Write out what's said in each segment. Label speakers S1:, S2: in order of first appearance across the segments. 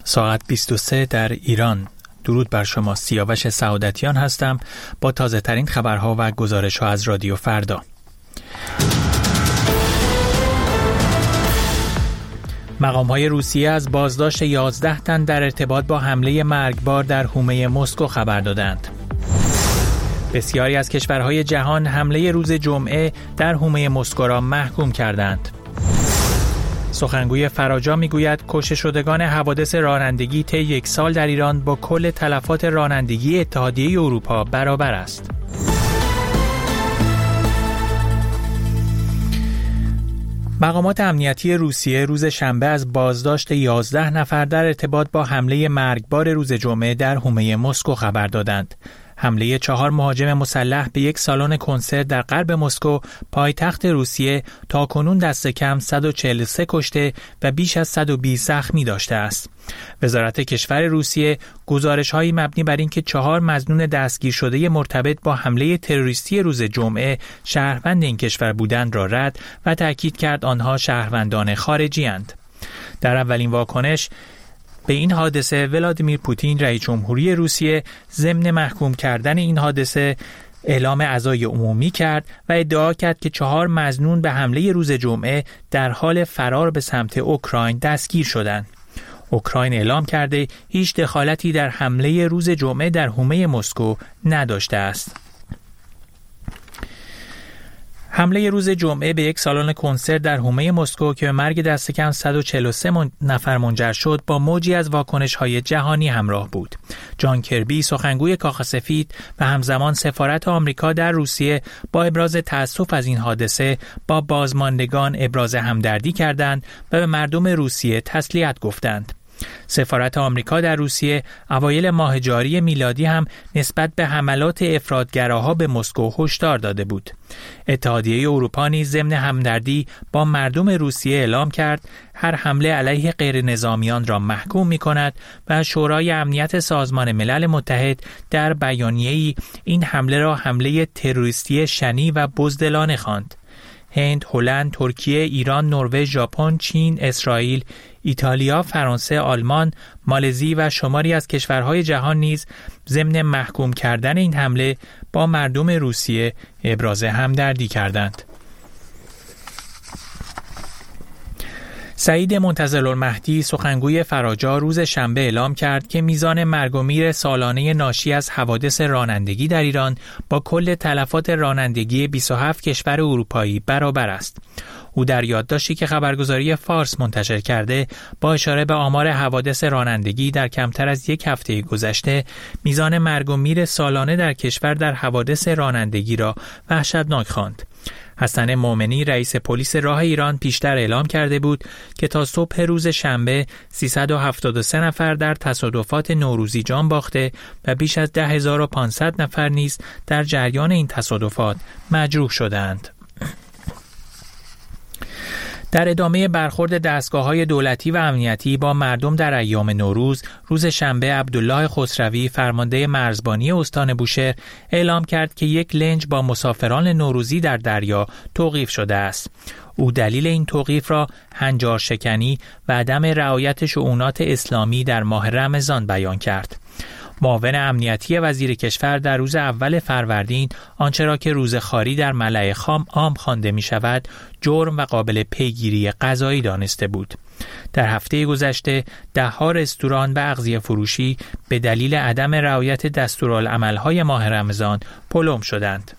S1: ساعت 23 در ایران. درود بر شما. سیاوش سعادتیان هستم با تازه ترین خبرها و گزارش ها از رادیو فردا. مقام‌های روسیه از بازداشت 11 تن در ارتباط با حمله مرگبار در حومه مسکو خبر دادند. بسیاری از کشورهای جهان حمله روز جمعه در حومه مسکو را محکوم کردند. سخنگوی فراجا میگوید کشته شدگان حوادث رانندگی طی یک سال در ایران با کل تلفات رانندگی اتحادیه اروپا برابر است. مقامات امنیتی روسیه روز شنبه از بازداشت 11 نفر در ارتباط با حمله مرگبار روز جمعه در حومه مسکو خبر دادند. حمله 4 مهاجم مسلح به یک سالن کنسرت در غرب مسکو، پایتخت روسیه، تاکنون دست کم 143 کشته و بیش از 120 زخمی داشته است. وزارت کشور روسیه گزارش‌هایی مبنی بر اینکه 4 مظنون دستگیر شده مرتبط با حمله تروریستی روز جمعه شهروند این کشور بودند را رد و تاکید کرد آنها شهروندان خارجی‌اند. در اولین واکنش به این حادثه ولادیمیر پوتین رئیس جمهوری روسیه ضمن محکوم کردن این حادثه اعلام عزای عمومی کرد و ادعا کرد که 4 مظنون به حمله روز جمعه در حال فرار به سمت اوکراین دستگیر شدند. اوکراین اعلام کرده هیچ دخالتی در حمله روز جمعه در حومه مسکو نداشته است. حمله روز جمعه به یک سالن کنسرت در حومه مسکو که به مرگ دست کم 143 نفر منجر شد با موجی از واکنش‌های جهانی همراه بود. جان کربی سخنگوی کاخ سفید و همزمان سفارت آمریکا در روسیه با ابراز تأسف از این حادثه با بازماندگان ابراز همدردی کردند و به مردم روسیه تسلیت گفتند. سفارت آمریکا در روسیه اوایل ماه جاری میلادی هم نسبت به حملات افراطگراها به مسکو هشدار داده بود. اتحادیه اروپا نیز ضمن همدردی با مردم روسیه اعلام کرد هر حمله علیه غیر نظامیان را محکوم می‌کند و شورای امنیت سازمان ملل متحد در بیانیه‌ای این حمله را حمله تروریستی شنی و بزدلانه خواند. هند، هلند، ترکیه، ایران، نروژ، ژاپن، چین، اسرائیل، ایتالیا، فرانسه، آلمان، مالزی و شماری از کشورهای جهان نیز ضمن محکوم کردن این حمله با مردم روسیه ابراز همدردی کردند. سعید منتظرالمهدی سخنگوی فراجا روز شنبه اعلام کرد که میزان مرگ و میر سالانه ناشی از حوادث رانندگی در ایران با کل تلفات رانندگی 27 کشور اروپایی برابر است. او در یادداشتی که خبرگزاری فارس منتشر کرده با اشاره به آمار حوادث رانندگی در کمتر از یک هفته گذشته میزان مرگ و میر سالانه در کشور در حوادث رانندگی را وحشتناک خواند. حسن مومنی رئیس پلیس راه ایران پیشتر اعلام کرده بود که تا صبح روز شنبه 373 نفر در تصادفات نوروزی جان باخته و بیش از 10,500 نفر نیز در جریان این تصادفات مجروح شدند. در ادامه برخورد دستگاه‌های دولتی و امنیتی با مردم در ایام نوروز، روز شنبه عبدالله خسروی فرمانده مرزبانی استان بوشهر اعلام کرد که یک لنج با مسافران نوروزی در دریا توقیف شده است. او دلیل این توقیف را هنجار شکنی و عدم رعایت شؤونات اسلامی در ماه رمضان بیان کرد. معاون امنیتی وزیر کشور در روز اول فروردین آنچه را که روز خاری در ملأ عام خوانده می شود جرم و قابل پیگیری قضایی دانسته بود. در هفته گذشته 10 رستوران و اغذیه فروشی به دلیل عدم رعایت دستورالعمل‌های ماه رمضان پلم شدند.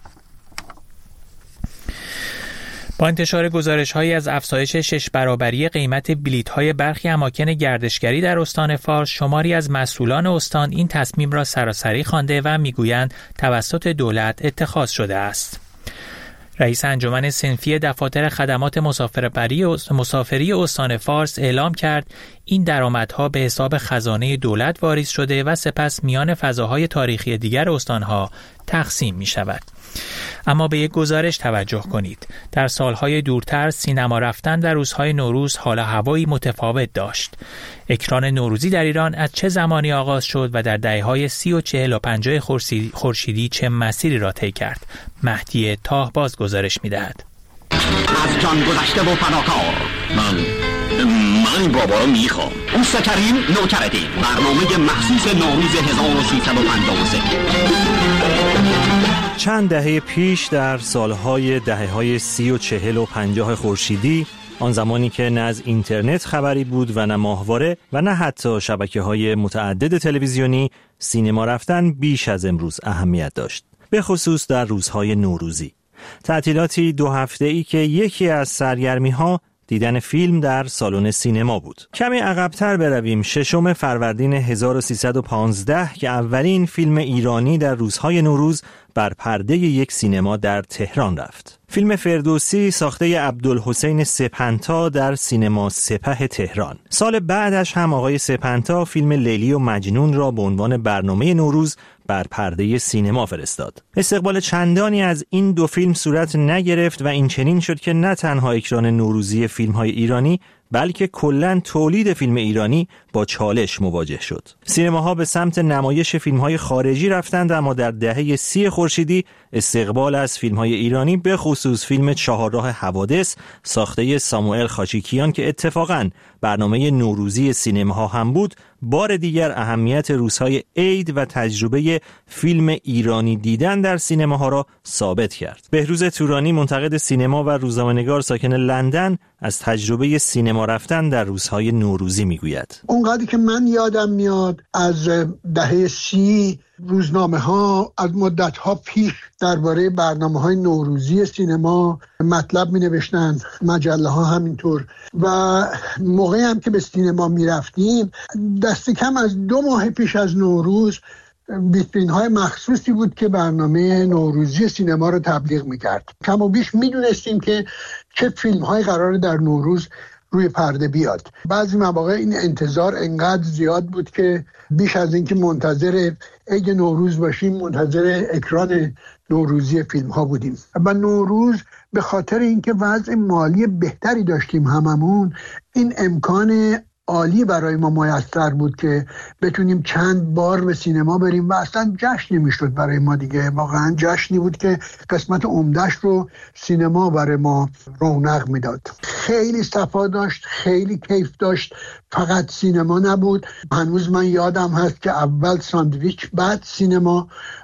S1: با انتشار گزارش‌هایی از افزایش 6 برابری قیمت بلیط‌های برخی اماکن گردشگری در استان فارس، شماری از مسئولان استان این تصمیم را سراسری خوانده و می‌گویند توسط دولت اتخاذ شده است. رئیس انجمن صنفی دفاتر خدمات مسافری استان فارس اعلام کرد این درآمدها به حساب خزانه دولت واریز شده و سپس میان فضاهای تاریخی دیگر استانها تقسیم می‌شود. اما به یک گزارش توجه کنید. در سالهای دورتر سینما رفتن در روزهای نوروز حال هوایی متفاوت داشت. اکران نوروزی در ایران از چه زمانی آغاز شد و در دهه‌های 30 و 40 و 50 خورشیدی چه مسیری را طی کرد؟ مهدی تاه باز گزارش می‌دهد.
S2: از جان گذشته و فداکار من من بابا رو میخوام. اوستاترین نوکردی، برنامه مخصوص نوروز 1353.
S3: چند دهه پیش در سالهای دهه‌های 30 و 40 و 50 خورشیدی، آن زمانی که نه از اینترنت خبری بود و نه ماهواره و نه حتی شبکه‌های متعدد تلویزیونی، سینما رفتن بیش از امروز اهمیت داشت، به خصوص در روزهای نوروزی. تعطیلاتی 2 هفته‌ای که یکی از سرگرمی‌ها دیدن فیلم در سالن سینما بود. کمی عقب‌تر برویم، 6 فروردین 1315 که اولین فیلم ایرانی در روزهای نوروز بر پرده یک سینما در تهران رفت. فیلم فردوسی ساخته عبدالحسین سپنتا در سینما سپه تهران. سال بعدش هم آقای سپنتا فیلم لیلی و مجنون را به عنوان برنامه نوروز بر پرده سینما فرستاد. استقبال چندانی از این 2 فیلم صورت نگرفت و این چنین شد که نه تنها اکران نوروزی فیلم‌های ایرانی بلکه کلاً تولید فیلم ایرانی با چالش مواجه شد. سینماها به سمت نمایش فیلم‌های خارجی رفتند، اما در دهه 30 خورشیدی استقبال از فیلم‌های ایرانی به خصوص فیلم چهارراه حوادث ساخته ساموئل خاچیکیان که اتفاقاً برنامه نوروزی سینماها هم بود، بار دیگر اهمیت روزهای عید و تجربه فیلم ایرانی دیدن در سینماها را ثابت کرد. بهروز تورانی، منتقد سینما و روزنامه‌نگار ساکن لندن، از تجربه سینما رفتن در روزهای نوروزی میگوید.
S4: اونقدری که من یادم میاد از دهه 30 روزنامه‌ها از مدت‌ها پیش درباره برنامه‌های نوروزی سینما مطلب می‌نوشتن، مجله‌ها همینطور، و موقعی هم که به سینما می‌رفتیم دست کم از 2 ماه پیش از نوروز ویترین‌های مخصوصی بود که برنامه نوروزی سینما رو تبلیغ می‌کرد. کم و بیش می‌دونستیم که چه فیلم‌هایی قراره در نوروز روی پرده بیاد. بعضی مواقع این انتظار انقدر زیاد بود که بیش از اینکه منتظر عید نوروز باشیم منتظر اکران نوروزی فیلم ها بودیم. و نوروز به خاطر اینکه وضع مالی بهتری داشتیم هممون، این امکان عالی برای ما میسر بود که بتونیم چند بار به سینما بریم و اصلا جشن نمیشد برای ما دیگه. واقعا جشنی بود که قسمت عمده‌اش رو سینما برای ما رونق میداد. خیلی صفا داشت، خیلی کیف داشت. فقط سینما نبود، هنوز من یادم هست که اول ساندویچ بعد سینما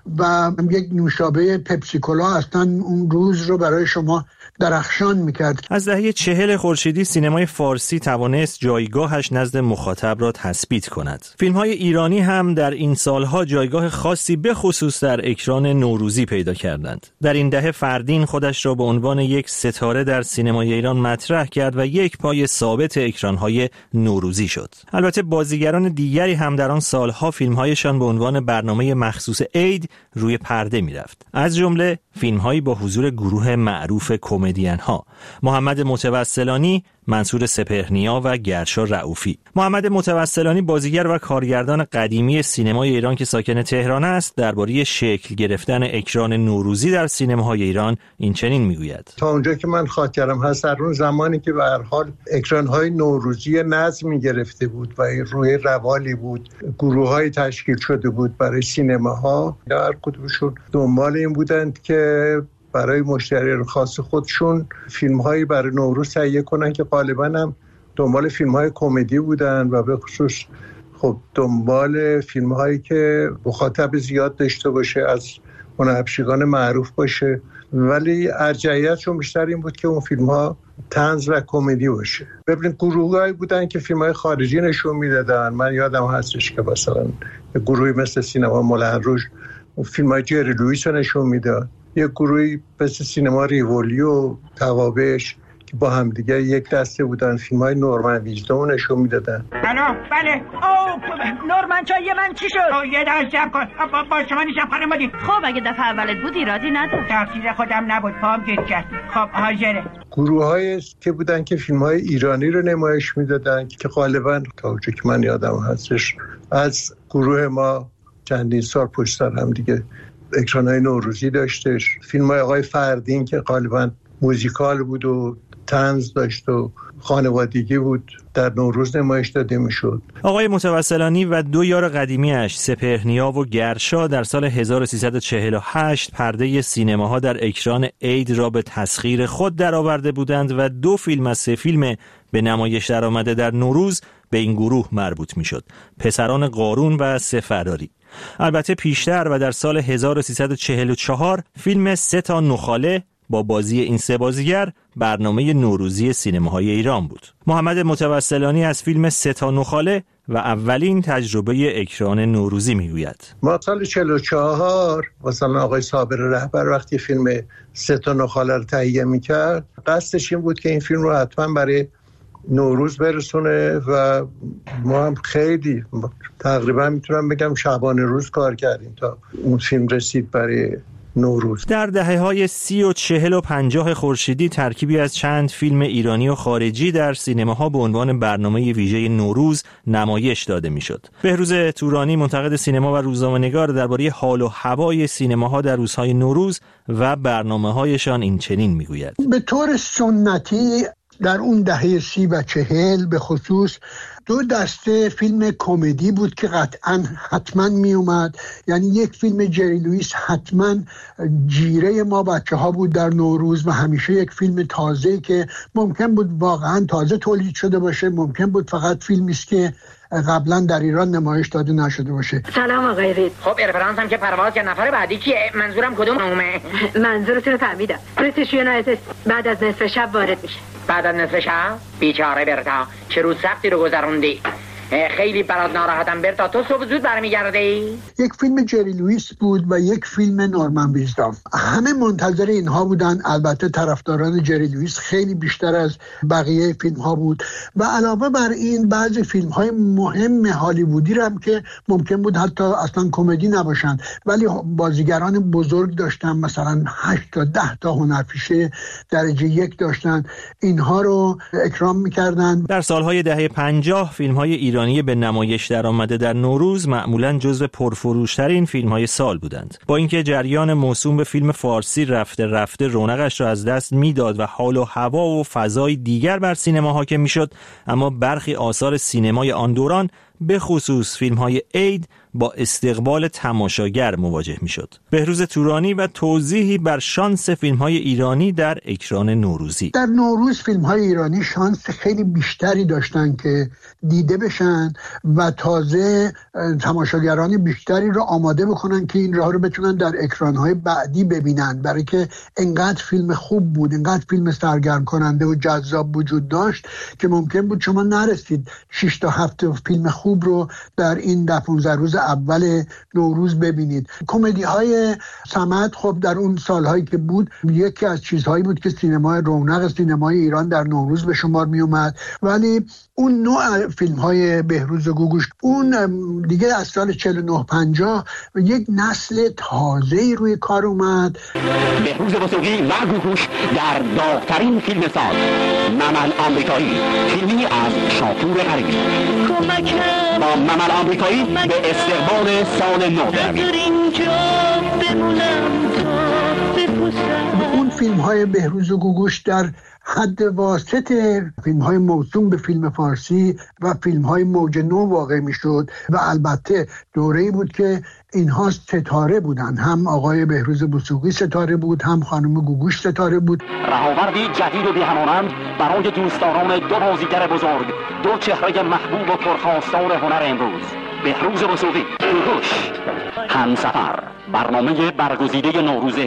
S4: و یک نوشابه پپسی کولا اصلا اون روز رو برای شما درخشان میکرد.
S3: از دهه 40 خورشیدی سینمای فارسی توانست جایگاهش نزد مخاطب را تثبیت کند. فیلم‌های ایرانی هم در این سالها جایگاه خاصی به خصوص در اکران نوروزی پیدا کردند. در این دهه فردین خودش را به عنوان یک ستاره در سینمای ایران مطرح کرد و یک پای ثابت اکران‌های نوروزی شد. البته بازیگران دیگری هم در آن سالها فیلم‌هایشان به عنوان برنامه مخصوص عید روی پرده می‌رفت. از جمله فیلم‌هایی با حضور گروه معروف کمدین‌ها: محمد متوسلانی، منصور سپهرنیا و گرشا رؤوفی. محمد متوسلانی بازیگر و کارگردان قدیمی سینمای ایران که ساکن تهران است، درباره شکل گرفتن اکران نوروزی در سینماهای ایران این چنین میگوید:
S5: تا اونجا که من خاطرم هست، در اون زمانی که به هر حال اکران‌های نوروزی نظمی گرفته بود و روی روالی بود، گروه‌های تشکیل شده بود برای سینماها، هر کدومشون دنبال این بودند که برای مشتری خاص خودشون فیلم‌هایی برای نوروز تهیه کنن که غالباً هم دنبال فیلم‌های کمدی بودن و به خصوص خب دنبال فیلم‌هایی که مخاطب زیاد داشته باشه، از هنرپیشگان معروف باشه، ولی ارجحیتشون بیشتر این بود که اون فیلم‌ها طنز و کمدی باشه. ببینید گروه‌هایی بودن که فیلم‌های خارجی نشون میدادن. من یادم هستش که مثلا گروهی مثل سینما مولن روژ فیلم‌های جری لوئیس رو نشون میداد. یک گروهی مثل سینما ریولی و توابعش که با هم دیگه یک دسته بودن، فیلم‌های نورمن ویزدون نشون میدادن.
S6: الو بله. نورمن چای من چی شد؟ یه دست جمع کن. با شما نیشم خانم بودی.
S7: خب اگه دفعه اولت بود ایرادی نداشت.
S6: تقصیر خودم نبود، پام گیر کرد. خب حاضره.
S5: گروه‌هایی که بودن که فیلم‌های ایرانی رو نمایش میدادن که غالباً تا اونجا که من یادم هستش از گروه ما چندین سال پشت سر هم دیگه اکران‌های نوروزی داشتش. فیلم‌های آقای فردین که غالباً موزیکال بود و طنز داشت و خانوادگی بود، در نوروز نمایش داده میشد.
S3: آقای متوسلانی و 2 یار قدیمی‌اش سپهرنیا و گرشا در سال 1348 پرده سینماها در اکران عید را به تسخیر خود درآورده بودند و 2 فیلم از 3 فیلم به نمایش درآمده در نوروز به این گروه مربوط میشد: پسران قارون و سه فراری. البته پیشتر و در سال 1344 فیلم 3 تا نخاله با بازی این سه بازیگر برنامه نوروزی سینماهای ایران بود. محمد متوسلانی از فیلم 3 تا نخاله و اولین تجربه اکران نوروزی میگوید:
S5: ما سال 44 مثلا آقای صابر رهبر وقتی فیلم 3 تا نخاله رو تهیه میکرد، قصدش این بود که این فیلم رو حتما برای نوروز برسونه و ما هم خیلی تقریبا میتونم بگم شبانه روز کار کردیم تا اون فیلم رسید برای نوروز.
S3: در دهه‌های 30 و 40 و 50 خورشیدی ترکیبی از چند فیلم ایرانی و خارجی در سینماها به عنوان برنامه ویژه نوروز نمایش داده میشد. بهروز تورانی، منتقد سینما و روزنامه‌نگار، درباره حال و هوای سینماها در روزهای نوروز و برنامه‌هایشان این چنین میگوید:
S4: به طور سنتی در اون دهه 30 و 40 به خصوص 2 دسته فیلم کمدی بود که قطعا حتما می اومد. یعنی یک فیلم جری لوئیس حتما جیره ما بچه ها بود در نوروز و همیشه یک فیلم تازه که ممکن بود واقعا تازه تولید شده باشه، ممکن بود فقط فیلمی است که قبلا در ایران نمایش داده نشده باشه.
S8: سلام آقای رید.
S6: خب رفرانس هم که پرواز یا نفر بعدی کیه؟ منظورم کدوم نامه؟
S8: منظورتون رو فهمیدم. بریتیش یونایتد بعد از نصف شب وارد میشه.
S6: بعد از نصف شب؟ بیچاره برتا، چه روز سختی رو گذروندی. خیلی برات ناراحتم برتا، تو صبح زود برمیگردی؟
S4: یک فیلم جری لوئیس بود و یک فیلم نورمن ویزدام. همه منتظر اینها بودن. البته طرفداران جری لوئیس خیلی بیشتر از بقیه فیلم ها بود و علاوه بر این بعضی فیلم های مهم هالیوودی رو هم که ممکن بود حتی اصلا کمدی نباشن ولی بازیگران بزرگ داشتن، مثلا 8 تا 10 تا هنرپیشه درجه 1 داشتن، اینها رو اکرام می‌کردن.
S3: در سالهای دهه 50 فیلم‌های ایرانی به نمایش درآمده در نوروز معمولاً جزو پرفروش‌ترین فیلم‌های سال بودند. با اینکه جریان موسوم به فیلم فارسی رفته رفته رونقش را از دست میداد و حال و هوا و فضای دیگر بر سینما حاکم میشد، اما برخی آثار سینمای آن دوران به خصوص فیلم‌های عید با استقبال تماشاگر مواجه میشد. بهروز تورانی و توضیحی بر شانس فیلم‌های ایرانی در اکران نوروزی.
S4: در نوروز فیلم‌های ایرانی شانس خیلی بیشتری داشتن که دیده بشن و تازه تماشاگران بیشتری رو آماده بکنن که این راه رو بتونن در اکران‌های بعدی ببینن، برای که انقدر فیلم خوب بود، انقدر فیلم سرگرم کننده و جذاب وجود داشت که ممکن بود شما نرسید 6 تا 7 فیلم خوب رو در این 10-15 روز اول نوروز ببینید. کمدی های صمد خب در اون سالهایی که بود یکی از چیزهایی بود که سینمای رونق سینمای ایران در نوروز به شمار می اومد، ولی اون نوع فیلم های بهروز گوگوش اون دیگه از سال 49-50 یک نسل تازه‌ای روی کار اومد.
S2: بهروز بزرگی و گوگوش در داغ‌ترین فیلم سال، ممل آمریکایی، فیلمی از شاپور غریبی. با ممل آمریکایی به استقبال سال نو بروید.
S4: اون فیلم های بهروز گوگوش در حد واسط فیلم های موسوم به فیلم فارسی و فیلم های موج نو واقع می شد و البته دوره‌ای بود که اینها ستاره بودن. هم آقای بهروز بوسوقی ستاره بود، هم خانم گوگوش ستاره بود.
S2: رهاوردی جدید و بی‌همانند برای دوستداران 2 بازیگر بزرگ، 2 چهره محبوب و پرخواستار هنر امروز. بهروز بوسوقی، گوگوش، همسفر، برنامه برگزیده نوروز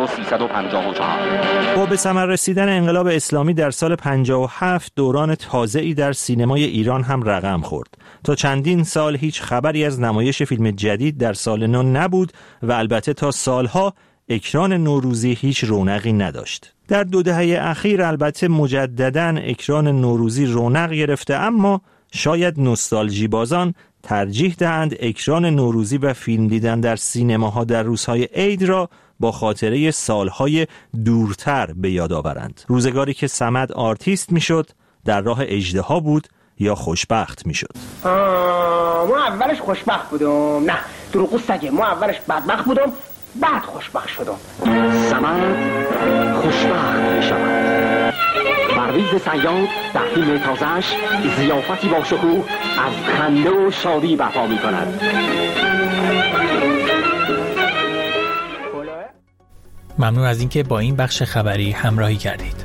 S2: 1354.
S3: با به ثمر رسیدن انقلاب اسلامی در سال 57 دوران تازه‌ای در سینمای ایران هم رقم خورد. تا چندین سال هیچ خبری از نمایش فیلم جدید در سال نو نبود و البته تا سالها اکران نوروزی هیچ رونقی نداشت. در 2 دهه اخیر البته مجدداً اکران نوروزی رونق گرفته، اما شاید نوستالژی بازان ترجیح دهند اکران نوروزی و فیلم دیدن در سینماها در روزهای عید را با خاطره سالهای دورتر به یاد آورند. روزگاری که صمد آرتیست میشد، در راه اژدها بود یا خوشبخت میشد.
S6: ما اولش خوشبخت بودم. نه دروغ سگه، ما اولش بدبخت بودم بعد خوشبخت شدم.
S2: صمد خوشبخت میشود. پرویز صیاد در فیلم تازه‌اش ضیافتی با شکوه از خنده و شادی برپا می‌کند.
S1: ممنون از اینکه با این بخش خبری همراهی کردید.